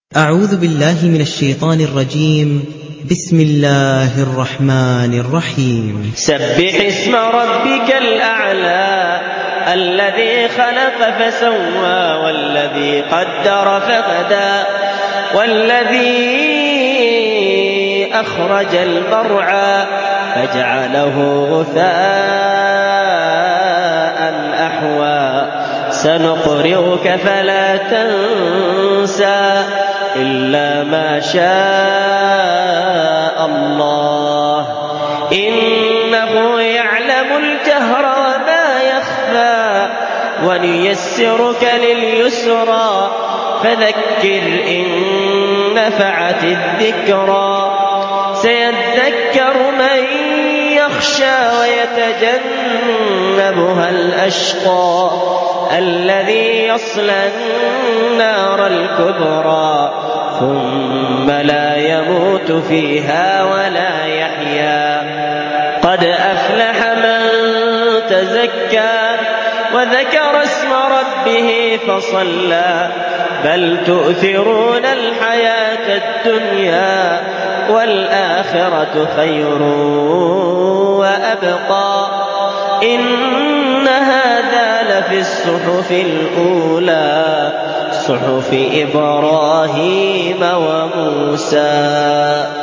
أعوذ بالله من الشيطان الرجيم. بسم الله الرحمن الرحيم. سبح اسم ربك الأعلى الذي خلق فسوى والذي قدر فهدى والذي أخرج المرعى فجعله غثاء أحوى سنقرئك فلا تنسى إلا ما شاء الله إنه يعلم الجهر وما يخفى ونيسرك لليسرى فذكر إن نفعت الذكرى سيذكر من يخشى ويتجنبها الأشقى الذي يصلى النار الكبرى ثم لا يموت فيها ولا يحيا قد أفلح من تزكى وذكر اسم ربه فصلى بل تؤثرون الحياة الدنيا والآخرة خير وأبقى إن هذا لفي الصحف الأولى صحف إبراهيم وموسى.